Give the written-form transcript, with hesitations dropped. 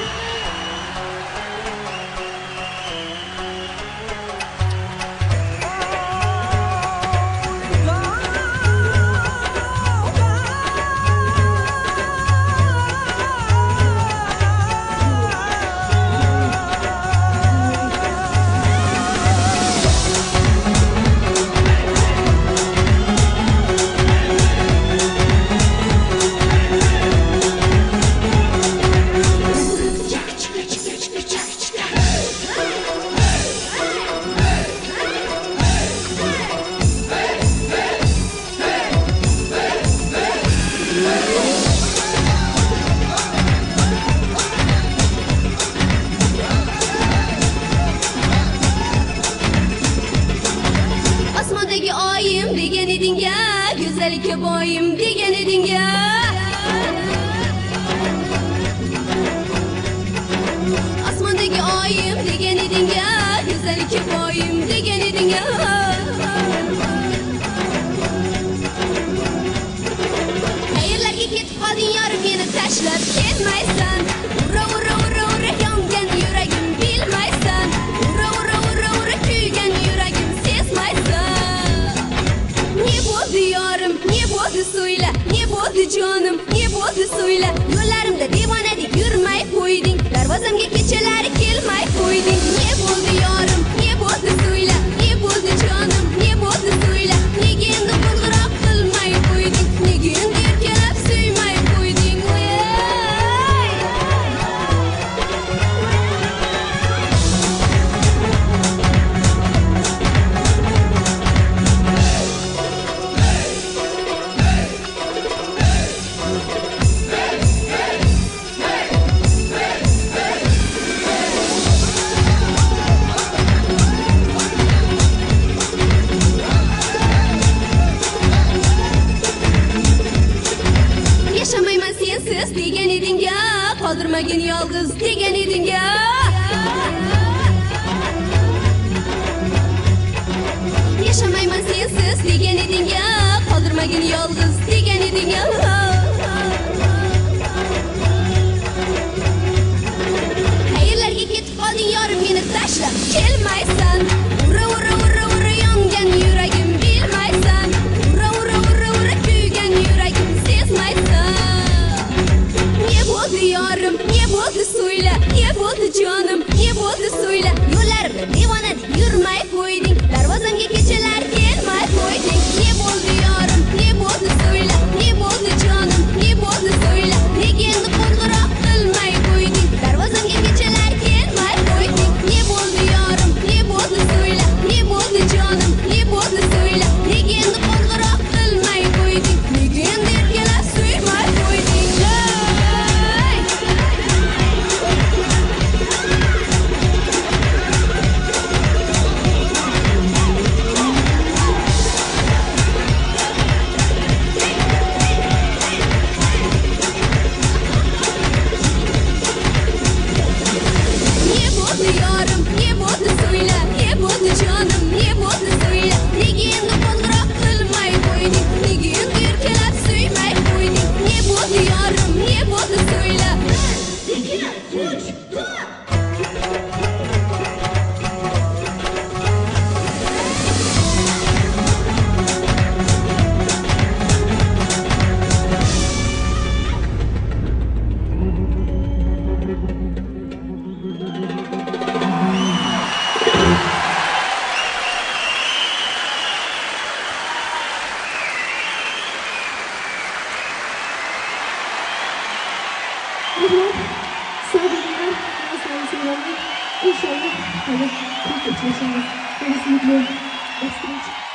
Osmondagi oyim degan eding-a, go'zallikka boyim degan eding-a. Osmondagi oyim degan eding-a, go'zallikka boyim degan eding-a. Qayerlarga ketib qolding yorim, meni tashlab ketmaysan. Ura ura ura ura yongan yuragim bilmaysan. Ura ura ura ura kuygan yuragim sezmaysan. Ne bo'ldi yorim, ne bo'ldi so'yla, ne bo'ldi jonim, ne bo'ldi so'yla. Yo'llarimda devonadek yurmay qo'yding, darvozamga kechalari kelmay qo'yding. Ne bo'ldi yorim, ne bo'ldi so'yla, ne bo'ldi jonim, ne bo'ldi so'yla. Nega endi qo'ng'iroq qilmay qo'yding, nega endi erkalab suymay qo'yding? Yashamayman sensiz degan eding-a, qoldirmagin yolg'iz degan eding-a. Yashamayman sensiz degan eding-a, qoldirmagin yolg'iz degan eding-a. Qayerlarga ketib qolding yorim, meni tashlab kelmaysan. Ura ura ura ura yongan yuragim bilmaysan. Ura ura ura ura kuygan yuragim sezmaysan. Ne bo'ldi yorim, ne bo'ldi so'yla, ne bo'ldi jonim, ne bo'ldi so'yla. Yo'llarimda devonadek yurmay qo'yding, darvozamga kechalar kelmay qo'yding. Ne bo'ldi yorim, ne bo'ldi so'yla, ne bo'ldi jonim, ne bo'ldi so'yla. Nega endi qo'ng'iroq qilmay qo'yding, darvozamga kechalar kelmay qo'yding. Ne bo'ldi yorim, ne bo'ldi so'yla, ne bo'ldi jonim, ne bo'ldi so'yla. Nega endi qo'ng'iroq qilmay qo'yding, nega endi erkalab suymay qo'yding? Ne bo'ldi yorim, ne bo'ldi so'yla, ne bo'ldi jonim, ne bo'ldi so'yla. Nega endi qo'ng'iroq qilmay qo'yding, nega endi erkalab suymay qo'yding? Ne bo'ldi yorim, ne bo'ldi so'yla. Sabırlar, inşallah hadi kırk geçmişimiz. Gerisi mutlu.